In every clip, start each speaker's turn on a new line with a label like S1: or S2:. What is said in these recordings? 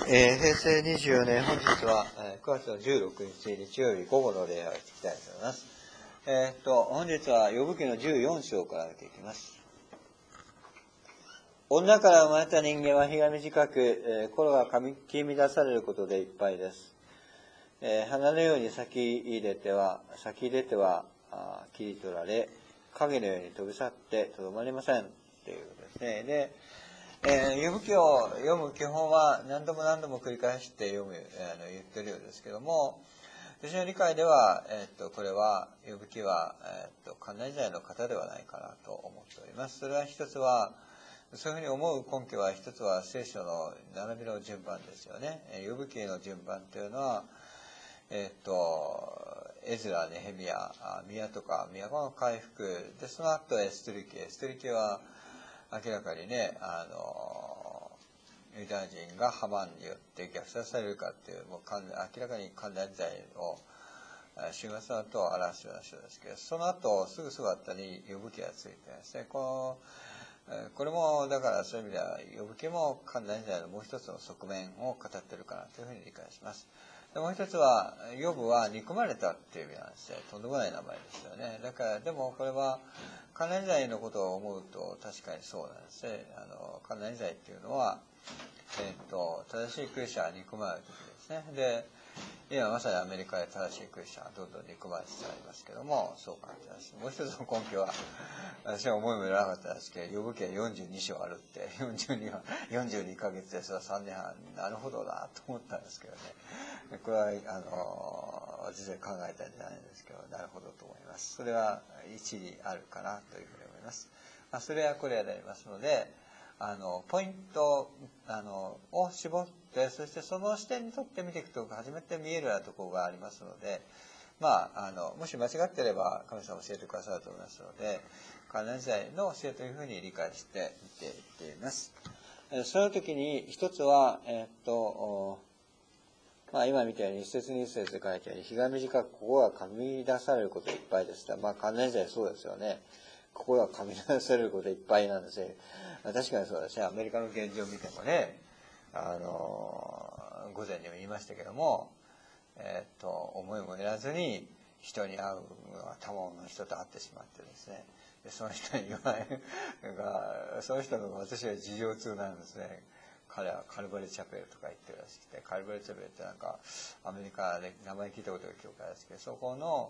S1: 平成24年、本日は9月の16日日曜日午後の礼拝をしていきたいと思います。本日は呼ぶ記の14章から見ていきます。女から生まれた人間は日が短く、心がかき乱されることでいっぱいです。花のように咲き出ては切り取られ、影のように飛び去ってとどまりませんということですね。で呼ぶ記を読む基本は何度も繰り返して言ってるようですけども、私の理解では、これは呼ぶ記は、観覧時代の方ではないかなと思っております。それは一つは、そういうふうに思う根拠は一つは聖書の並びの順番ですよね。呼ぶ記の順番というのは、エズラ、ネヘミヤ、宮とか都の回復で、その後エステル記は明らかにね、ユダヤ人がハマンによって虐殺されるかっていう、もう明らかに観覧時代を終末の後を表すような人ですけど、その後すぐ後に呼ぶ記がついてですね、これもだからそういう意味では呼ぶ記も観覧時代のもう一つの側面を語っているかなというふうに理解します。でもう一つは呼ぶは憎まれたっていう意味なんですね。とんでもない名前ですよね。だからでもこれは観覧時代のことを思うと確かにそうなんですね。観覧時代っていうのは、正しいクリスチャンは憎まれる時ですね。で、今まさにアメリカで正しいクリスチャンはどんどん憎まれつつありますけども、そう感じます。もう一つの根拠は、私は思いもよらなかったですけど、呼ぶ記は42章あるって、42ヶ月でそれは3年半、なるほどなと思ったんですけどね。これは、実際考えたんじゃないんですけど、なるほどと思います。それは一理あるかなというふうに思います。それはこれでありますので、ポイントを絞って、そしてその視点にとって見ていくと初めて見えるようなところがありますので、もし間違っていれば神様教えてくださると思いますので、観覧時代の教えというふうに理解して見ていっています。その時に一つは、今みたいに一節二節で書いてある日が短く心がかみ出されることいっぱいです。観覧時代そうですよね。心がかみ出されることいっぱいなんですね。確かにそうですね。アメリカの現状を見てもね、午前にも言いましたけども、思いもよらずに人に会う多忙の人と会ってしまってですね。でその人にその人の私は事情通なんですね。彼はカルバリチャペルとか言ってるらしくて、カルバリチャペルってアメリカで名前聞いたことが教会ですけど、そこの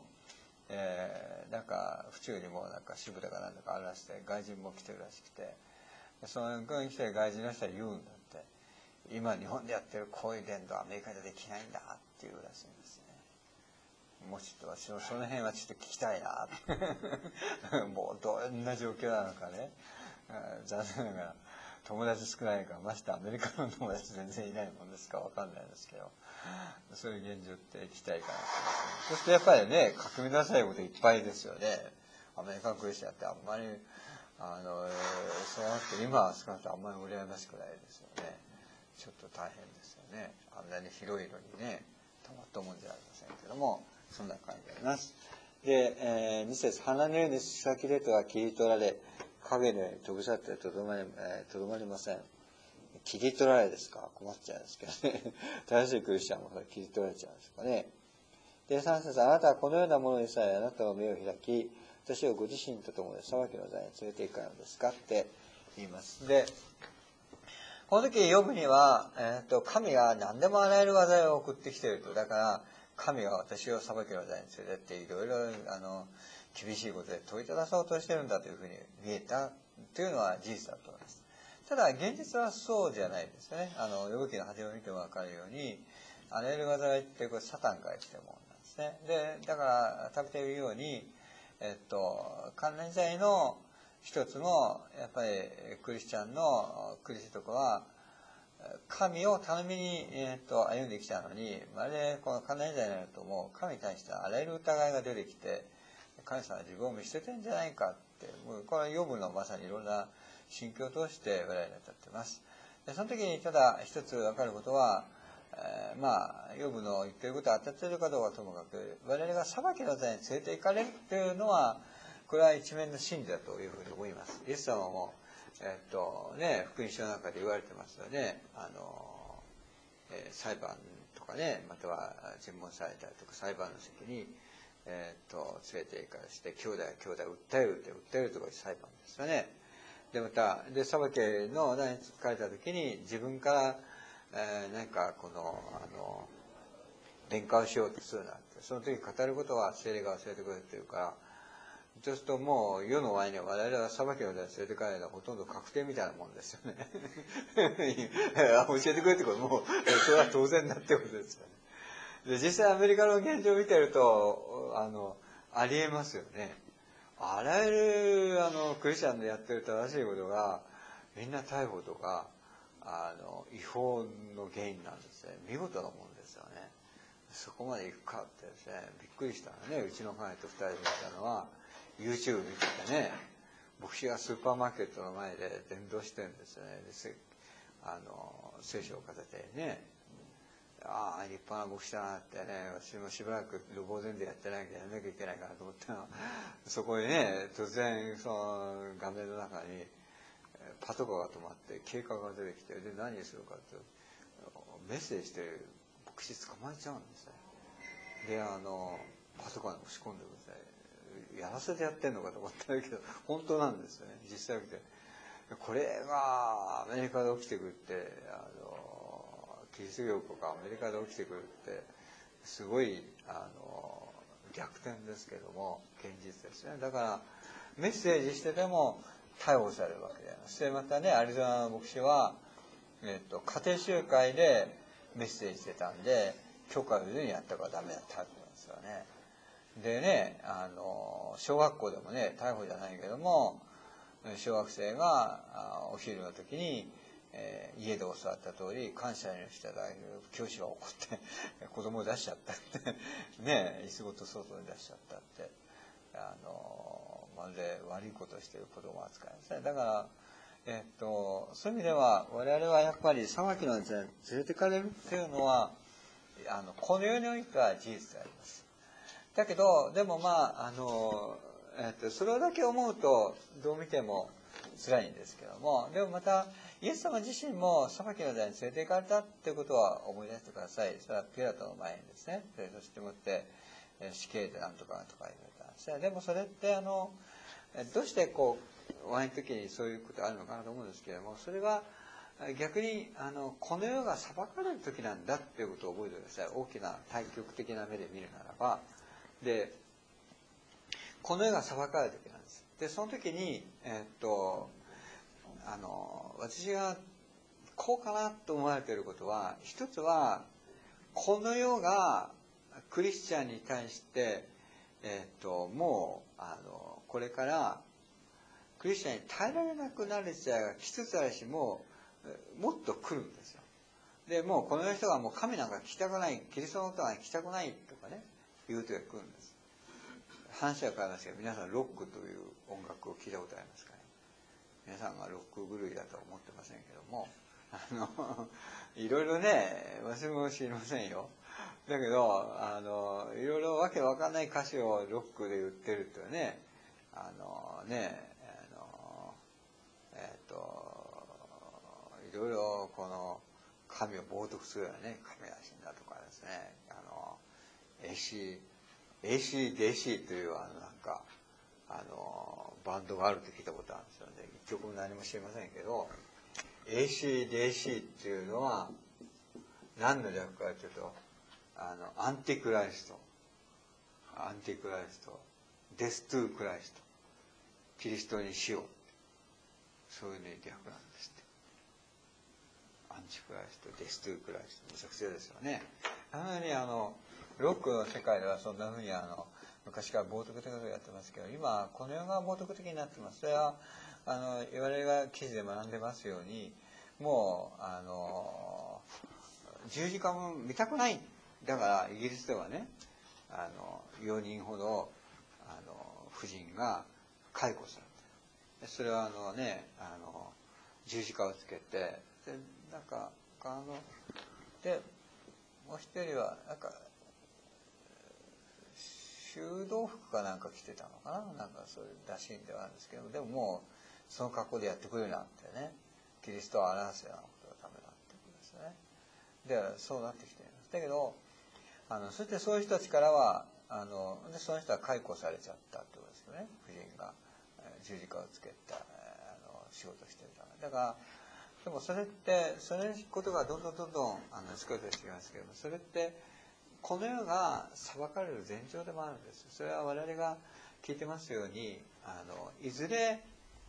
S1: 府中にも支部だかなんだかあるらしくて、外人も来てるらしくて、その来てる外人の人は言うんだって、今日本でやってるこういう伝道アメリカでできないんだっていうらしいんですね。もうちょっと私もその辺はちょっと聞きたいなもうどんな状況なのかね。残念ながら友達少ないから、ましてアメリカの友達全然いないもんですからわかんないんですけど、そういう現状って聞きたいかなと思います。そしてやっぱりね、革命なされることいっぱいですよね。アメリカのクリスチャンってあんまりそうなって今は少なくともあんまり羨ましくないですよね。ちょっと大変ですよね。あんなに広いのにね、たまったもんじゃありませんけども、そんな感じであります。で、2節、花のように咲き出ては切り取られ、影のように飛び去ってとどまりません。切り取られですか、困っちゃうんですけどね。正しいクリスチャンも切り取られちゃうんですかね。で、3節、あなたはこのようなものにさえあなたの目を開き、私をご自身と共に裁きの座に連れて行かないのですかって言います。で、この時、ヨブには、神が何でもあらゆる災いを送ってきていると。だから、神が私を裁きの座に連れてっていろいろ、厳しいことで問いただそうとしてるんだというふうに見えたというのは事実だと思います。ただ、現実はそうじゃないですね。ヨブ記の初めを見てもわかるように、あらゆる災いってこれサタンから来てるものなんですね。で、だから、食べているように、観覧時代の一つのやっぱりクリスチャンのクリストとかは神を頼みに、歩んできたのに、まるでこの観覧時代になるともう神に対してあらゆる疑いが出てきて、神様は自分を見捨ててんじゃないかって、もうこれはヨブのまさにいろんな心境を通して我々に当たっています。でその時にただ一つ分かることは、ヨブの言っていることが当たっているかどうかともかく、我々が裁きの座に連れて行かれるというのは、これは一面の真理だというふうに思います。イエス様も、福音書の中で言われてますよね。 裁判とかね、または尋問されたりとか裁判の席に、連れて行かして、兄弟は兄弟を訴えるとかいう裁判ですよね。で、また、で、裁きの題に書かれた時に、自分から、何か弁解をしようとするなって。その時語ることは聖霊が教えてくれるっていうから、そうするともう世の前には我々は裁きの題に連れて帰るのはほとんど確定みたいなもんですよね。教えてくれってこともう、それは当然だってことですよね。で、実際アメリカの現状を見てると、ありえますよね。あらゆる、クリスチャンでやってる正しいことが、みんな逮捕とか、違法の原因なんですね。見事なもんですよね。そこまで行くかってですね、びっくりしたのね。うちの家と二人で見たのは、YouTube 見ててね、牧師がスーパーマーケットの前で伝道してるんですよね。聖書を片手にね、ああ、立派な牧師だなってね、私もしばらく路傍然でやってなきゃいけないかなと思ったら、そこにね、突然、その画面の中に、パトカーが止まって、警官が出てきて、で、何するかって、メッセージしてる牧師捕まえちゃうんですね。で、パトカーに押し込んでください。やらせてやってんのかと思ったんだけど、本当なんですよね、実際起きて。これがアメリカで起きてくるって、キリスト教とかアメリカで起きてくるってすごい逆転ですけども現実ですね。だからメッセージしてても逮捕されるわけで、そしてまたね、アリゾナの牧師は、家庭集会でメッセージしてたんで許可を得ずにやったからダメだったって言うんですよね。でね、小学校でもね、逮捕じゃないけども小学生がお昼の時に家で教わった通り感謝のしたら教師が怒って子供を出しちゃったってね、椅子ごと外に出しちゃったってまるで悪いことをしている子供扱いですね。だからそういう意味では我々はやっぱり裁きの連れてかれるっていうのはこの世においては事実であります。だけどでもそれだけ思うとどう見ても辛いんですけども、でもまたイエス様自身も裁きの台に連れて行かれたってことは思い出してください。それはピラトの前にですね、そしてもって死刑でなんとかなんとか言われたんですね。でもそれってどうしてこうワインの時にそういうことあるのかなと思うんですけれども、それは逆にこの世が裁かれる時なんだっていうことを覚えてください。大きな対極的な目で見るならば。でこの世が裁かれる時なんです。でその時に私がこうかなと思われていることは、一つはこの世がクリスチャンに対してもうこれからクリスチャンに耐えられなくなる時代が来つつあるし、もっと来るんですよ。でもうこの人がもう神なんか聞きたくない、キリストのことは聞きたくないとかね、いう時が来るんです。話は変わりますけど、皆さんロックという音楽を聞いたことありますかね。皆さんがロック狂いだとは思ってませんけども、いろいろね、私も知りませんよ。だけどいろいろわけわかんない歌詞をロックで言ってるとね、いろいろこの神を冒涜するようなね、神が死んだとかですね、AC/DC というなんかバンドがあるって聞いたことあるんですよね。一曲も何も知りませんけど、AC/DC っていうのは何の略かというとアンティクライスト、デストゥークライスト、キリストに死を、そういう、ね、略なんですって。アンチクライスト、デストゥークライスト、めちゃくちゃですよね。なのにロックの世界ではそんな風に昔から冒涜的なことをやってますけど、今この世が冒涜的になってます。それは我々が記事で学んでますように、もう十字架も見たくない。だからイギリスではね、4人ほど婦人が解雇されて、それは十字架をつけて、でなんかでもう一人はなんか修道服かなんか着てたのかな、なんかそういうらしいんではあるんですけど、でももうその格好でやってくれるなんてね、キリストを表すようなことがダメだってことですね。 でそうなってきています。だけどそしてそういう人たちからはでその人は解雇されちゃったってことですよね。夫人が十字架をつけた仕事をしてるから。だからでもそれことがどんどん少しずつ違いますけども、それってこの世が裁かれる前兆でもあるんです。それは我々が聞いてますようにいずれ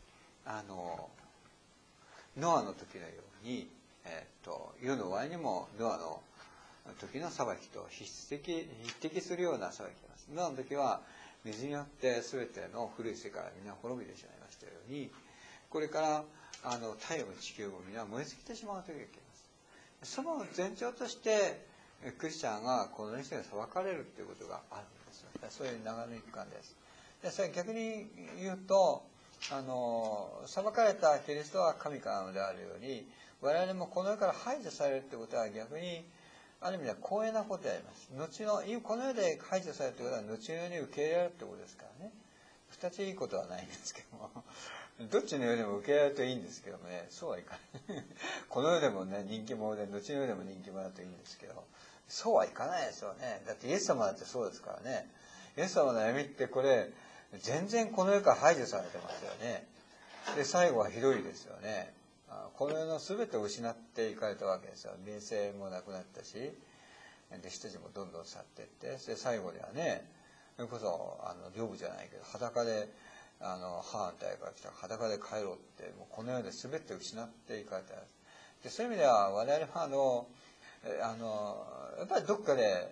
S1: ノアの時のように、世の終わりにもノアの時の裁きと匹敵するような裁きがあります。ノアの時は水によって全ての古い世界がみんな滅びてしまいましたように、これから太陽も地球もみんな燃え尽きてしまう時が来ます。その前兆としてクリスチャンがこの人に裁かれるということがあるんですよ。そういう流れの一環です。でそれ逆に言うと裁かれたキリストは神からのであるように、我々もこの世から排除されるということは逆にある意味では光栄なことであります。この世で排除されるということは後の世に受け入れられるということですからね。二ついいことはないんですけどもどっちの世でも受け入れられるといいんですけどもね、そうはいかないこの世でもね人気者で後の世でも人気者だといいんですけど、そうはいかないですよね。だってイエス様だってそうですからね。イエス様の歩みってこれ全然この世から排除されてますよね。で最後はひどいですよね。この世の全てを失っていかれたわけですよ。名声もなくなったし、弟子たちもどんどん去っていって、で最後にはね、それこそ領母じゃないけど裸で母の体から来た裸で帰ろうって、もうこの世で全て失っていかれた。でそういう意味では我々はやっぱりどっかで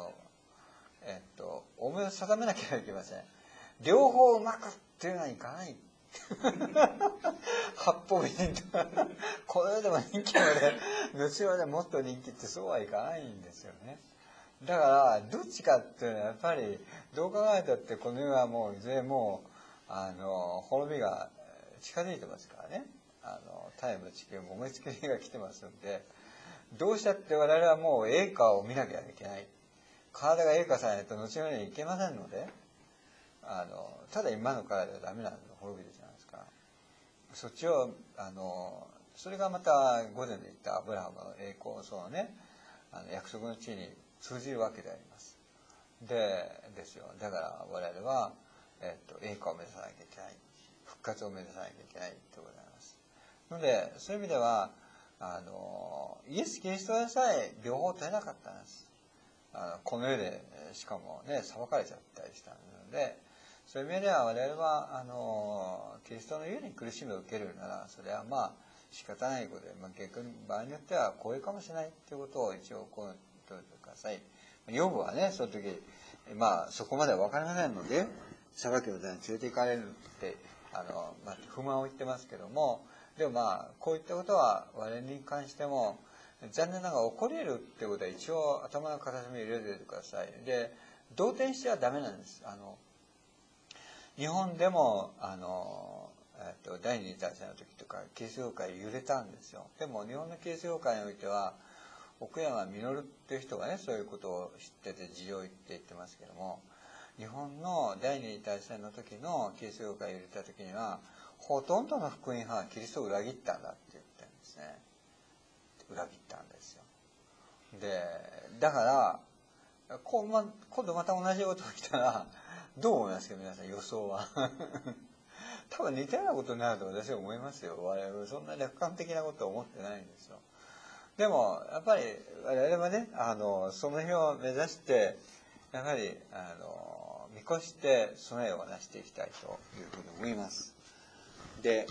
S1: 思いを定めなければいけません。両方うまくっていうのはいかない八方美人とかこの世でも人気まで後ろでもっと人気ってそうはいかないんですよね。だからどっちかっていうのはやっぱりどう考えたってこの世はもういずれもう滅びが近づいてますからね。太陽の地球も燃え尽きが来てますんで、どうしたって我々はもう栄華を見なきゃいけない。体が栄華さないと後の世に行けませんので、ただ今の体ではダメなの滅びるじゃないですか。そっちをそれがまた午前で言ったアブラハムの栄光、そのね約束の地に通じるわけであります。ですよ。だから我々は、栄華を目指さなきゃいけない、復活を目指さなきゃいけないとございます。のでそういう意味ではイエス・キリストでさえ両方取れなかったんです。この世でしかもね裁かれちゃったりしたので、そういう意味では我々はキリストのゆえに苦しみを受けるならそれはまあ仕方ないことで、逆に場合によっては光栄かもしれないということを一応こう取ってください。ヨブはねその時そこまでは分かりませんので裁きの座に連れて行かれるって不満を言ってますけども、でもこういったことは我々に関しても残念ながら起こり得るっていうことは一応頭の片隅に入れておいてください。で動転してはダメなんです。日本でも第二次大戦の時とかキリスト教会揺れたんですよ。でも日本のキリスト教会においては奥山実っていう人がねそういうことを知ってて事情を言ってますけども、日本の第二次大戦の時のキリスト教会が揺れた時にはほとんどの福音派はキリストを裏切ったんだって言ってるんですね。裏切ったんですよ。でだから今度また同じことが来たらどう思いますか皆さん、予想は多分似たようなことになると私は思いますよ。我々はそんな楽観的なことは思ってないんですよ。でもやっぱり我々はねその日を目指してやはり見越して備えをなしていきたいというふうに思います。で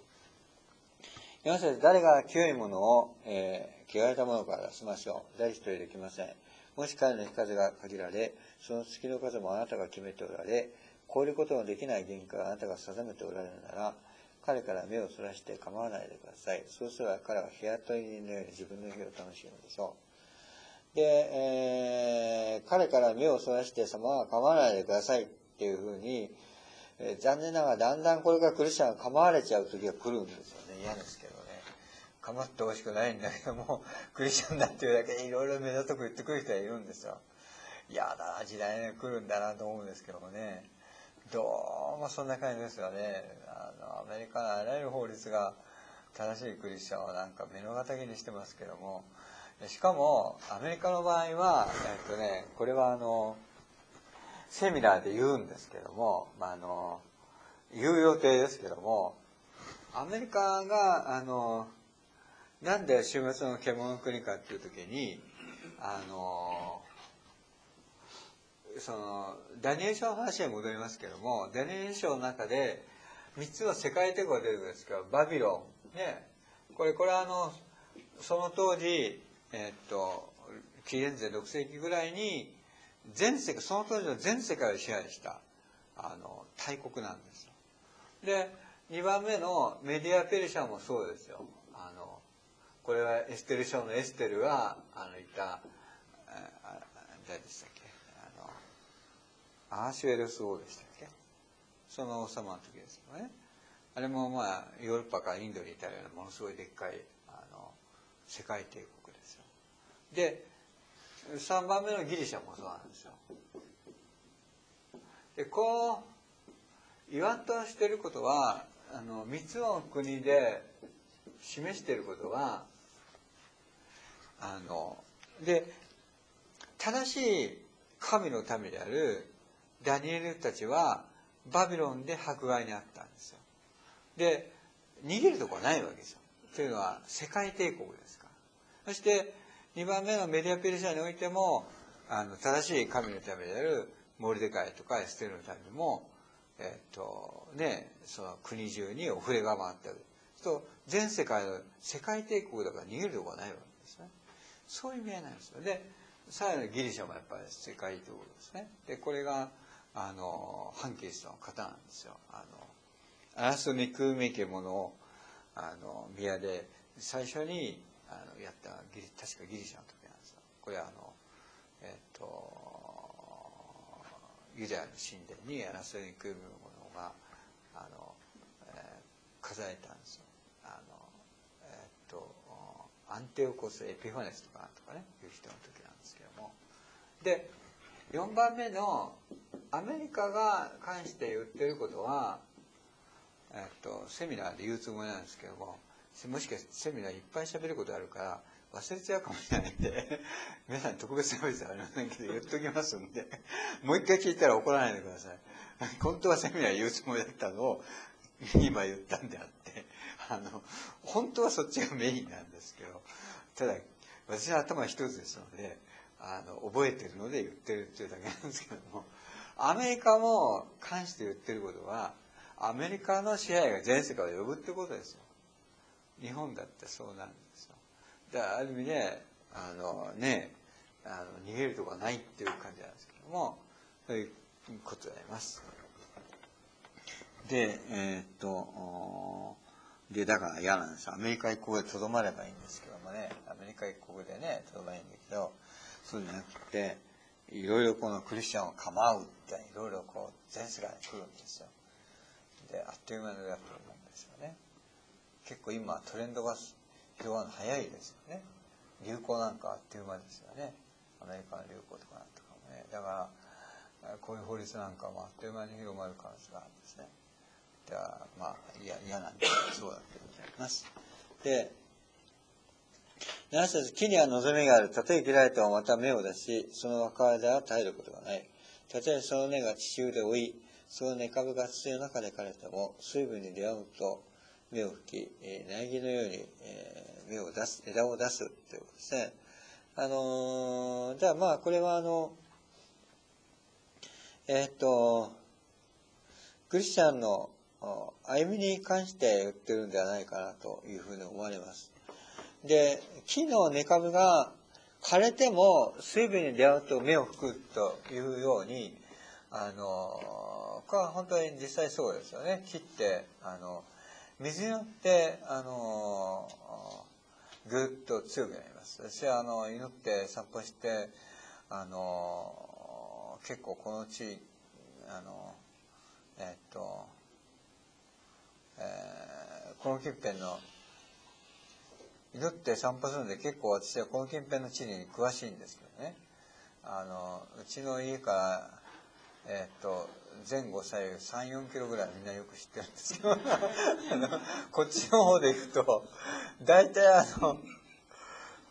S1: 4節、誰が清いものを、汚れたものから出しましょう。誰一人できません。もし彼の日数が限られ、その月の数もあなたが決めておられ、超えることのできない限界をあなたが定めておられるなら、彼から目をそらして構わないでください。そうすれば彼は日雇いのように自分の日を楽しむでしょう。で、彼から目をそらして構わないでくださいっていうふうに、残念ながらだんだんこれからクリスチャンが構われちゃう時が来るんですよね。嫌ですけどね。構ってほしくないんだけども、クリスチャンだっていうだけでいろいろ目立とく言ってくる人がいるんですよ。嫌だな、時代が来るんだなと思うんですけどもね。どうもそんな感じですよね。アメリカのあらゆる法律が正しいクリスチャンはなんか目の敵にしてますけども、 しかもアメリカの場合は、これはセミナーで言うんですけども、言う予定ですけども、アメリカがなんで終末の獣の国かっていう時にそのダニエル書の話に戻りますけども、ダニエル書の中で3つの世界帝国が出てくるんですけど、バビロンね、これはその当時紀元前6世紀ぐらいにその当時の全世界を支配した大国なんですよ。で2番目のメディア・ペルシャもそうですよ。これはエステル書のエステルがいた誰でしたっけ、アーシュエルス王でしたっけ、その王様の時ですよね。あれもヨーロッパからインドにいたようなものすごいでっかい世界帝国ですよ。で3番目のギリシャもそうなんですよ。でこう言わんとしていることは3つの国で示していることはで正しい神の民であるダニエルたちはバビロンで迫害にあったんですよ。で逃げるところはないわけですよ。というのは世界帝国ですから。そして2番目のメディア・ペルシャにおいても正しい神の民であるモルデカイとかエステルの民もその国中にお触れが回っていると、全世界の世界帝国だから逃げるところはないわけですね。そういう意味合いなんですよ。でさらにギリシャもやっぱり世界帝国ですね。でこれが反キリストの方なんですよ。アラス・ニクメケモの宮で最初にやった確かギリシャの時なんですよ。これはユダヤの神殿にアラス・ニクメケモが飾られたんですよ。アンテオコス・エピファネスとかねいう人の時なんですけども、で4番目のアメリカが関して言ってることは、セミナーで言うつもりなんですけども、もしかしてセミナーいっぱい喋ることあるから忘れちゃうかもしれないんで皆さん特別なことはありませんけど言っときますんでもう一回聞いたら怒らないでください。本当はセミナー言うつもりだったのを今言ったんであって本当はそっちがメインなんですけど、ただ私は頭一つですので覚えてるので言ってるっていうだけなんですけども、アメリカも関して言ってることはアメリカの支配が全世界を呼ぶってことですよ。日本だってそうなんですよ。だからある意味で逃げるとこはないっていう感じなんですけども、そういうことであります。でだから嫌なんですよ。アメリカ一国でとどまればいいんですけどもね、アメリカ一国でねとどまればいいんだけど、そうじゃなくていろいろこのクリスチャンを構うっていろいろこう全世界に来るんですよ。であっという間にだと思うんですよね。結構今トレンドが広がるの早いですよね。流行なんかあっという間ですよね。アメリカの流行とかなんとかもね。だからこういう法律なんかもあっという間に広まる可能性があるんですね。では嫌なんでそうだと思います。で7節、木には望みがある。たとえ切られてもまた芽を出し、その若葉では絶えることがない。たとえその根が地中で追い、その根株が土の中で枯れても、水分に出会うと芽を吹き、苗木のように、芽を出す、枝を出すということですね。じゃあこれはクリスチャンの歩みに関して言ってるんではないかなというふうに思われます。で、木の根株が枯れても水分に出会うと芽を吹くというように、これは本当に実際そうですよね。木って水によってぐっと強くなります。私は祈って散歩して結構この地この近辺の祈って散歩するんで結構私はこの近辺の地理に詳しいんですけどね、うちの家から前後左右 3,4 キロぐらいみんなよく知ってるんですけどこっちの方で行くと大体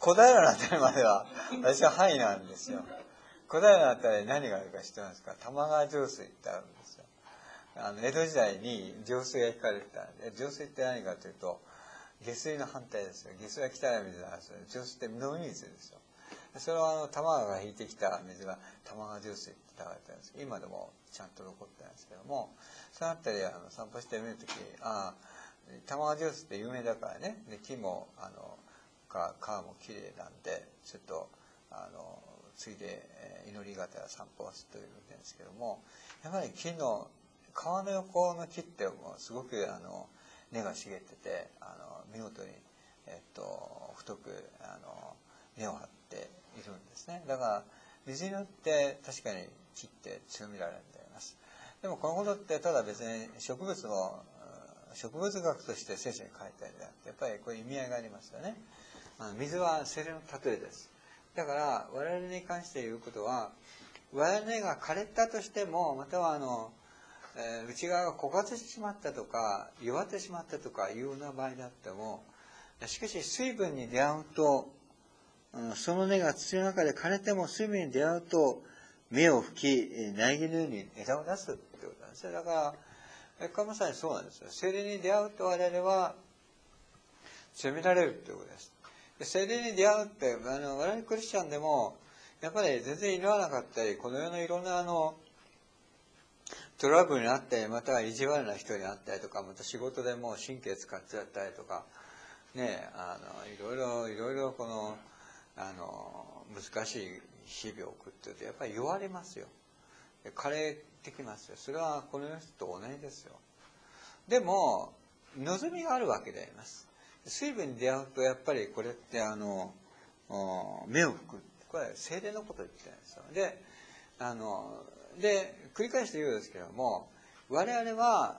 S1: 小平のあたりまでは私は範囲なんですよ。小平のあたりに何があるか知ってますか？玉川上水ってあるんですよ。江戸時代に上水が引かれてたんで、上水って何かというと下水の反対ですよ。下水は汚い水なんですよ。上水って飲み水ですよ。それは玉川が引いてきた水が玉川上水って言われてるんですけど、今でもちゃんと残ってるんですけども、そのあたり散歩してみるとき、玉川上水って有名だからね、で木も川もきれいなんで、ちょっとついで祈りがてら散歩をするというわけですけども、やっぱり川の横の木ってもうすごく根が茂ってて見事に、太く根を張っているんですね。だから水によって確かに木って強められるんであります。でもこのことってただ別に植物学として聖書に書いてあるんじゃなくて、やっぱりこういう意味合いがありますよね。水は精霊の例えです。だから我々に関して言うことは、我々が枯れたとしても、または内側が枯渇してしまったとか弱ってしまったとかいうような場合であっても、しかし水分に出会うと、その根が土の中で枯れても水分に出会うと芽を吹き苗木のように枝を出すってことなんですよ。だからこれまさにそうなんですよ。聖霊に出会うと我々は強められるということです。で聖霊に出会うって我々クリスチャンでもやっぱり全然祈らなかったり、この世のいろんなトラブルにあったり、または意地悪な人にあったりとか、また仕事でもう神経使っちゃったりとかね、いろいろこの難しい日々を送ってるとやっぱり弱りますよ。枯れてきますよ。それはこの人と同じですよ。でも望みがあるわけであります。水分に出会うとやっぱりこれって目を吹く、これは聖霊のことを言ってるんですよ。で繰り返して言うんですけども、我々は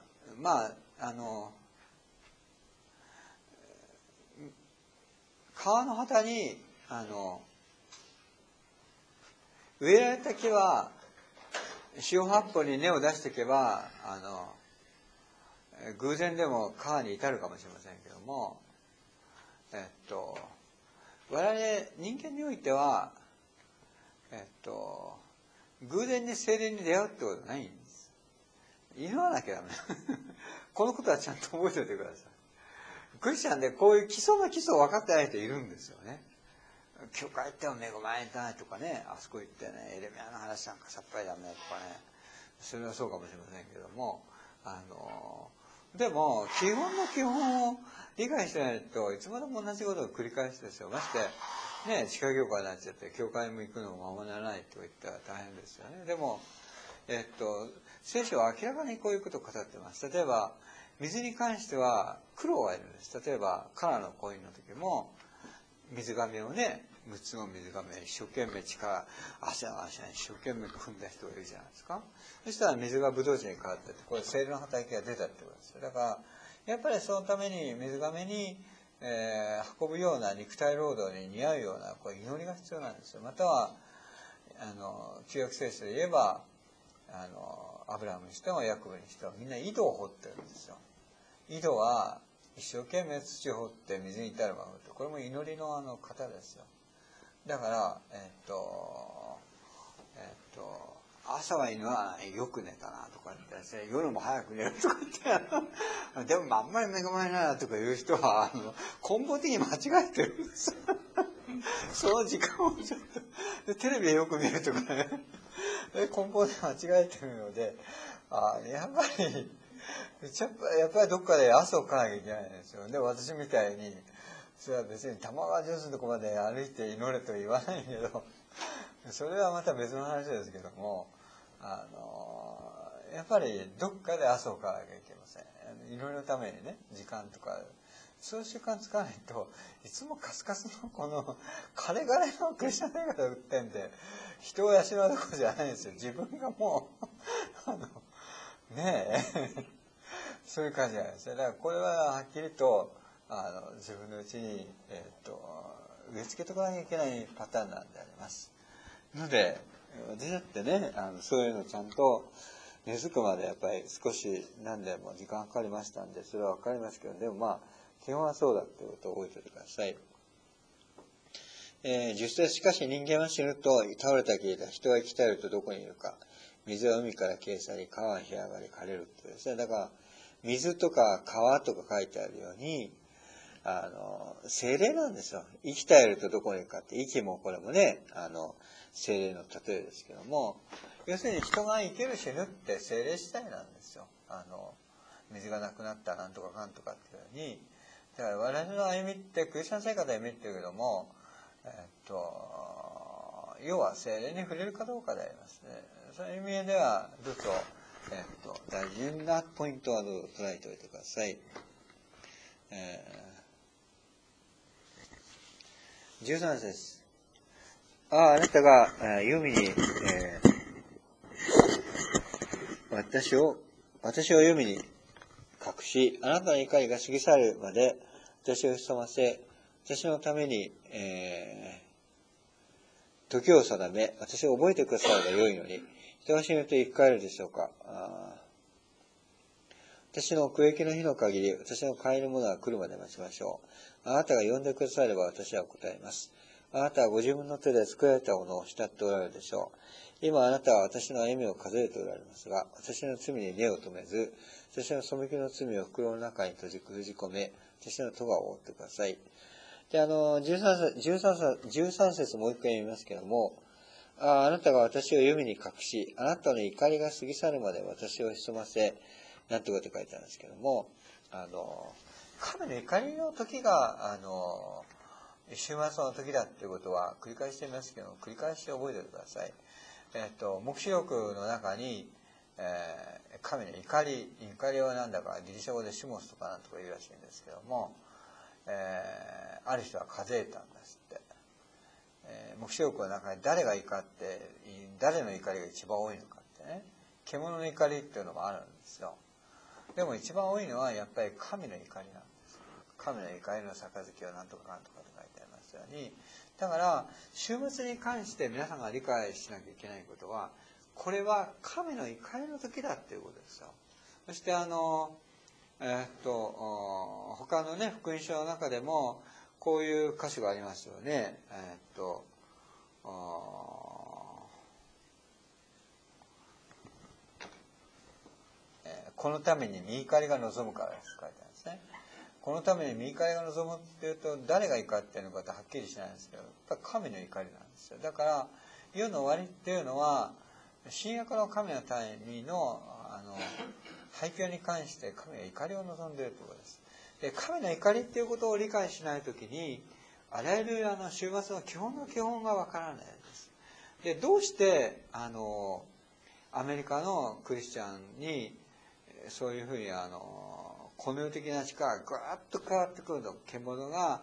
S1: 川の旗に植えられた木は四方八方に根を出していけば偶然でも川に至るかもしれませんけども、我々人間においては偶然に聖霊に出会うってことはないんです。祈らなきゃダメこのことはちゃんと覚えておいてください。クリスチャンでこういう基礎の基礎を分かってない人いるんですよね。教会行っても恵まれないとかね、あそこ行ってねエレミヤの話なんかさっぱりダメとかね、それはそうかもしれませんけども、でも基本の基本を理解してないといつまでも同じことを繰り返すですよ。ましてね、地下業界になっちゃって教会も行くのもままならないと言ったら大変ですよね。でも聖書は明らかにこういうことを語ってます。例えば水に関しては苦労がいるんです。例えばカナの婚姻の時も水がめをね、6つの水がめ一生懸命力汗の足に一生懸命踏んだ人がいるじゃないですか。そしたら水がブドウ酒に変わってって、これ聖霊の働きが出たってことですよ。だからやっぱりそのために水がめに、運ぶような肉体労働に似合うようなこう祈りが必要なんですよ。または旧約聖書で言えばアブラハムにしてもヤコブにしてもみんな井戸を掘ってるんですよ。井戸は一生懸命土を掘って水に至るまで、これも祈りの型ですよ。だから朝は犬はよく寝たなとか言って、夜も早く寝るとか言ってでもあんまり恵まれないなとかいう人は根本的に間違えてるんですその時間をちょっとテレビでよく見るとかね根本的に間違えてるので、やっぱりどっかで汗をかかなきゃいけないんですよ。で私みたいにそれは別に玉川上水のとこまで歩いて祈れとは言わないけど、それはまた別の話ですけども、やっぱりどっかで汗をかかなきゃいけません。祈りのためにね、時間とかそういう習慣つかないといつもカスカスのこのカレガレのクリスチャン生活を売ってんで、人を養うところじゃないんですよ。自分がもうねえそういう感じなんですね。だからこれははっきりと自分のうちに、植え付けとかなきゃいけないパターンなんでありますので、私だってねそういうのちゃんと根付くまでやっぱり少し何年も時間かかりましたんで、それは分かりますけど、でも基本はそうだってことを覚えておいてください。 10節、しかし人間は死ぬと倒れたきりだ。人は生き絶えるとどこにいるか。水は海から消え去り、川は干上がり枯れるってですね。だから、水とか川とか書いてあるように、精霊なんですよ。生き絶えるとどこにいるかって、息もこれもね、精霊の例えですけども、要するに人が生きる死ぬって精霊自体なんですよ。水がなくなったなんとかかんとかっていうように、だから我々の歩みって、クリスチャン生活で歩みっていうけども、要は精霊に触れるかどうかでありますね。そういう意味では、どうぞ、大事なポイントは捉えておいてください。13節。あなたが弓に、私を弓に隠し、あなたの怒りが過ぎ去るまで私を潜ませ、私のために、時を定め、私を覚えてくださればよいのに、人が死ぬと生き返るでしょうか。私の奥行きの日の限り、私の帰るものが来るまで待ちましょう。あなたが呼んでくだされば私は答えます。あなたはご自分の手で作られたものを慕っておられるでしょう。今あなたは私の歩みを数えておられますが、私の罪に根を留めず、私の背きの罪を袋の中に閉じ込め、私の咎を負ってください。で、13節もう一回読みますけども、あなたが私を弓に隠し、あなたの怒りが過ぎ去るまで私を潜ませ、なんてこと書いてあるんですけども、神の怒りの時が、終末の時だっていうことは繰り返していますけど、繰り返し覚えておいてください。黙示録の中に、神の怒りはなんだかギリシャ語でシュモスとかなんとか言うらしいんですけども、ある人は数えたんですって。黙示録の中に誰が怒って、誰の怒りが一番多いのかってね、獣の怒りっていうのもあるんですよ。でも一番多いのはやっぱり神の怒りなんです。神の怒りの杯をなんとかかんとかと書いてありますように、だから終末に関して皆さんが理解しなきゃいけないことは、これは神の怒りの時だっていうことですよ。そして他のね福音書の中でもこういう箇所がありますよね。このために御怒りが望むからです書いてあるんですね。このために御怒りが望むっていうと誰が怒っているのかってはっきりしないんですけど、やっぱり神の怒りなんですよ。だから世の終わりっていうのは新約の神の民の廃墟に関して神が怒りを望んでいるということです。で、神の怒りっていうことを理解しないときに、あらゆる終末の基本がわからないです。で、どうしてアメリカのクリスチャンにそういうふうにこの世的な力がぐーっと変わってくるの、獣が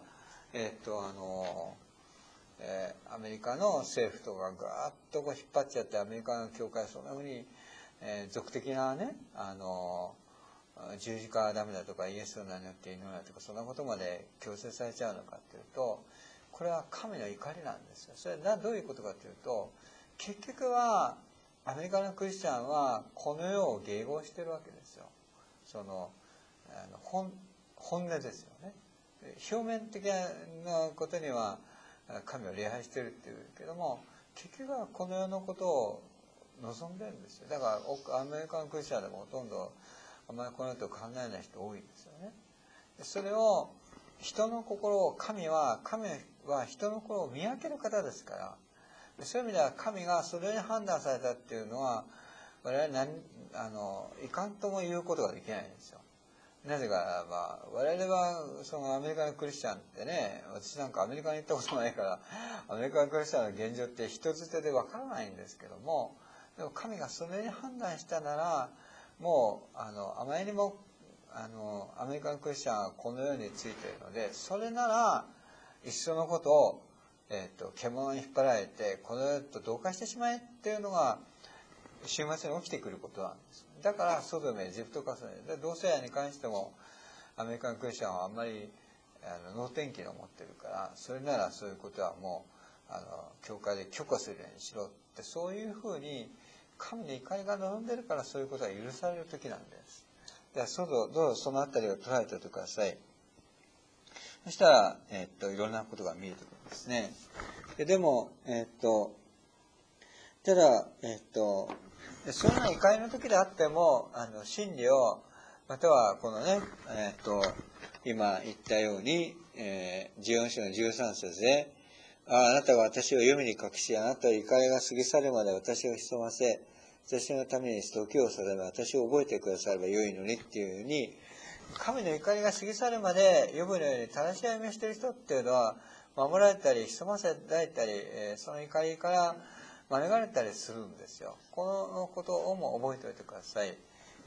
S1: アメリカの政府とかぐーっとこう引っ張っちゃって、アメリカの教会はそんなふうに俗的なね、十字架はダメだとかイエスの名によって祈らないとかそんなことまで強制されちゃうのかっていうと、これは神の怒りなんですよ。それはどういうことかというと、結局はアメリカのクリスチャンはこの世を迎合してるわけですよ。その本音ですよね。表面的なことには神を礼拝してるっていうけども、結局はこの世のことを望んでるんですよ。だからアメリカのクリスチャンでもほとんどあんまりこのことを考えない人多いんですよね。それを人の心を神は人の心を見分ける方ですから、そういう意味では神がそれに判断されたっていうのは我々いかんとも言うことができないんですよ。なぜか我々はそのアメリカのクリスチャンってね、私なんかアメリカに行ったことないからアメリカのクリスチャンの現状って人づてでわからないんですけども、でも神がそれに判断したなら、もうあまりにもアメリカのクリスチャンはこの世についているので、それならいっそのことを、獣に引っ張られてこの世と同化してしまえっていうのが終末に起きてくることなんです。だからソドム、エジプト化する。同性愛に関してもアメリカのクリスチャンはあんまり能天気を持ってるから、それならそういうことはもう教会で許可するようにしろって、そういうふうに神の怒りが望んでるから、そういうことが許される時なんです。ではどうぞそのあたりを捉えておいてください。そしたら、いろんなことが見えてくるんですね。 でも、ただ、そんな怒りの時であっても、真理を、またはこのね、今言ったように、14章の13節で、あなたが私を読みに隠し、あなたは怒りが過ぎ去るまで私を潜ませ、私のために時を定め、私を覚えてくださればよいのにっていうふうに、神の怒りが過ぎ去るまで、ヨブのように正しい歩みをしている人っていうのは、守られたり、潜ませられたり、その怒りから免れたりするんですよ。このことをも覚えておいてください。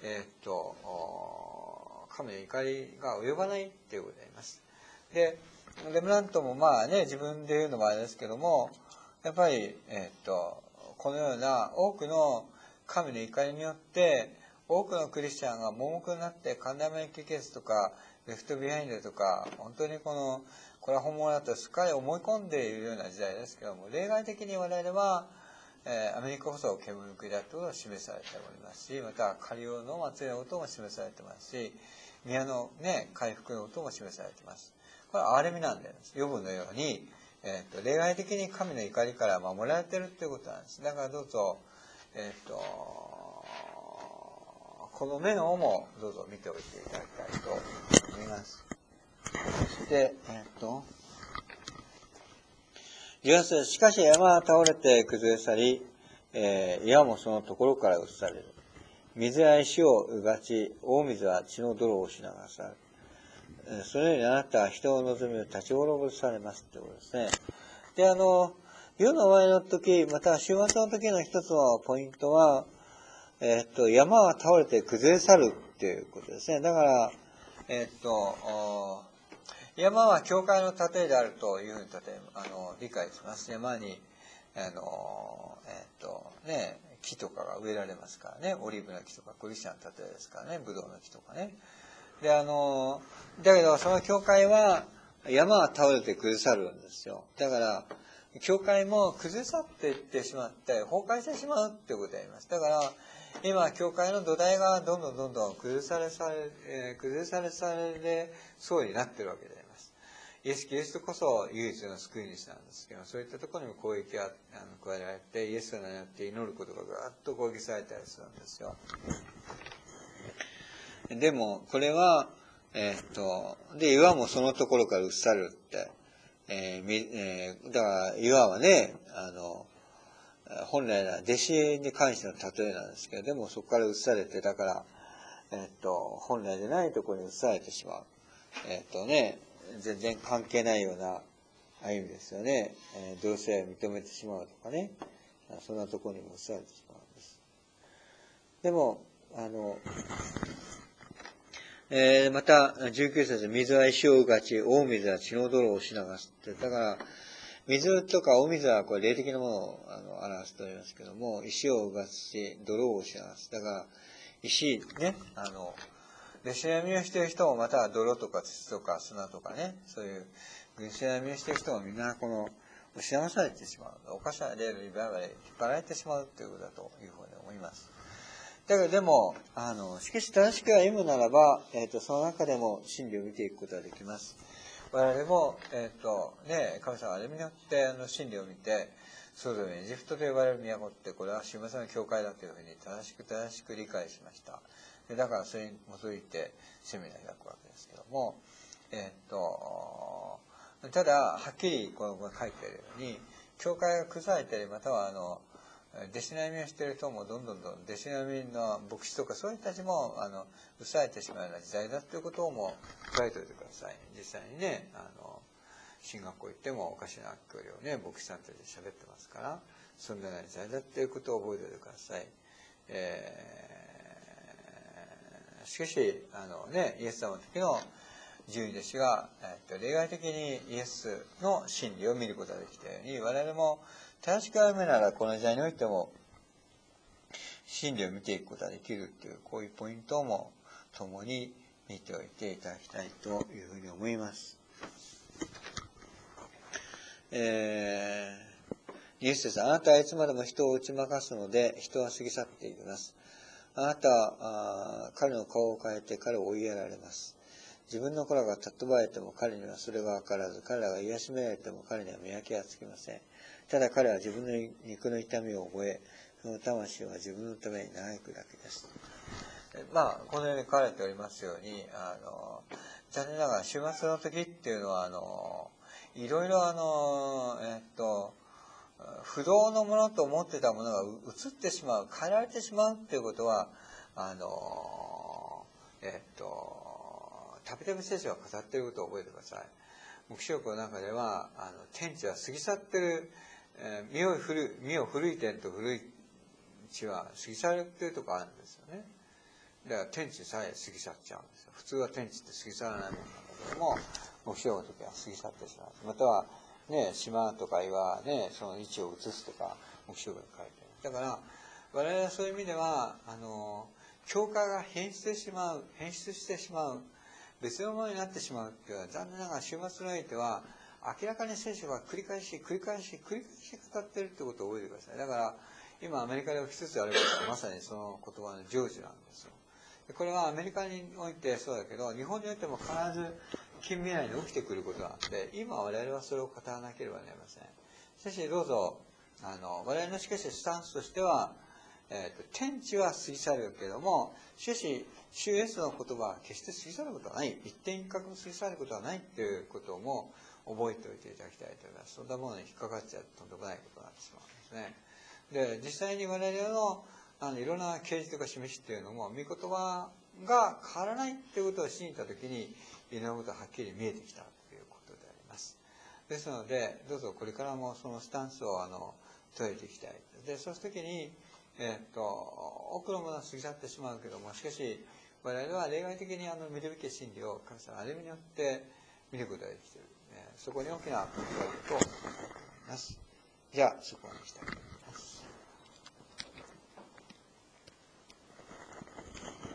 S1: 神の怒りが及ばないっていうことであります。で、レムナントもまあね、自分で言うのもあれですけども、やっぱり、このような多くの神の怒りによって、多くのクリスチャンが盲目になって、カンダメンキケースとか、レフトビハインドとか、本当にこれは本物だとすっかり思い込んでいるような時代ですけども、例外的に我々は、アメリカこそ煙の国だということが示されておりますし、またカリオの祭りのことも示されてますし、宮のね、回復のことも示されています。これは憐れみなんです。ヨブのように、例外的に神の怒りから守られているということなんです。だからどうぞ、この目の方もどうぞ見ておいていただきたいと思います。そして、しかし山は倒れて崩れ去り、岩もそのところから移される。水や石をうがち、大水は血の泥をし流される。そのようにあなたは人を望みを立ち滅ぼされますということですね。で、世の終わりの時、または終末の時の一つのポイントは、山は倒れて崩れ去るっていうことですね。だから、山は教会の例えであるというふうに理解します。山に、木とかが植えられますからね。オリーブの木とか、クリスチャンの例えですからね。ブドウの木とかね。で、だけど、その教会は、山は倒れて崩れ去るんですよ。だから、教会も崩れ去っていってしまって、崩壊してしまうっていうことであります。だから、今、教会の土台がどんどん崩されそうになっているわけであります。イエス・キリストこそ唯一の救い主なんですけど、そういったところにも攻撃が加えられて、イエスの名によって祈ることがぐーっと攻撃されたりするんですよ。でも、これは、で、岩もそのところから移されるって、だから、岩はね、本来は弟子に関しての例えなんですけど、でもそこから移されて、だから、本来でないところに移されてしまう。全然関係ないような歩みですよね。同性を認めてしまうとかね。そんなところにも移されてしまうんです。でも、また、19節、水は石をうがち、大水は血の泥を押し流すって。だから、水とか大水はこれ霊的なものを表すと言いますけども、石をうがち、泥を押し流す。だから、石、ね、弟子並みをしている人も、または泥とか土とか砂とかね、そういう、弟子並みをしている人もみんな押し流されてしまう。おかしな霊のリバイバルに引っ張られてしまうということだというふうに思います。だけどでも、しかし正しく歩むならば、その中でも真理を見ていくことができます。我々も、神様は歩みによって真理を見て、それぞれエジプトと呼ばれる都って、これは終末の教会だというふうに正しく理解しました。でだからそれに基づいてセミナーを開くわけですけども、ただ、はっきりこの書いてあるように、教会が崩されたり、または弟子並みをしている人もどんどん弟子並みの牧師とかそういう人たちも移されてしまうような時代だということをも書いておいてください。実際にね、進学校行ってもおかしな教理をね、牧師さんたちで喋ってますから、そんなような時代だということを覚えておいてください。しかし、イエス様の時の十二弟子が、例外的にイエスの真理を見ることができたように、我々も正しく歩むならこの時代においても真理を見ていくことができるという、こういうポイントも共に見ておいていただきたいというふうに思います。イエスです。あなたはいつまでも人を打ち負かすので、人は過ぎ去っていきます。あなたは彼の顔を変えて彼を追いやられます。 自分の子らが尊ばれても彼にはそれが分からず、彼らが癒しめられても彼には見分けがつきません。ただ彼は自分の肉の痛みを覚え、その魂は自分のために嘆くだけです。このように書かれておりますように、残念ながら終末の時っていうのは、いろいろ不動のものと思ってたものが移ってしまう、変えられてしまうっていうことは、たびたび聖書が語っていることを覚えてください。黙示録の中では、天地は過ぎ去ってる、身を古い天と古い地は過ぎ去るっていうところあるんですよね。だから天地さえ過ぎ去っちゃうんですよ。普通は天地って過ぎ去らないものなんだけども、黙示録の時は過ぎ去ってしまう。または、ね、島とか岩ね、その位置を移すとか、黙示録に書いてある。だから、我々はそういう意味では、教会が変質してしまう、別のものになってしまうっていうのは、残念ながら終末においては、明らかに聖書が繰り返し語ってるってことを覚えてください。だから、今アメリカで起きつつあることはまさにその言葉の成就なんですよ。これはアメリカにおいてそうだけど、日本においても必ず近未来に起きてくることなので、今我々はそれを語らなければなりません。しかしどうぞ、我々のしかしスタンスとしては、天地は過ぎ去るけれども、しかし、主イエスの言葉は決して過ぎ去ることはない。一点一角も過ぎ去ることはないということも覚えておいていただきたいと思います。そんなものに引っかかっちゃうとんでもないことになってしまうんですね。で、実際に我々のいろんな啓示とか示しっていうのも、御言葉が変わらないっていうことを信じたときに、いろんなことがはっきり見えてきたということであります。ですので、どうぞこれからもそのスタンスを取れていきたい。で、そうしたときに、多くのものは過ぎ去ってしまうけども、しかし、我々は例外的に見るべき真理を神様の歩みによって見ることができている。そこに大きなことがあると思います。じゃあ、そこまでしたい。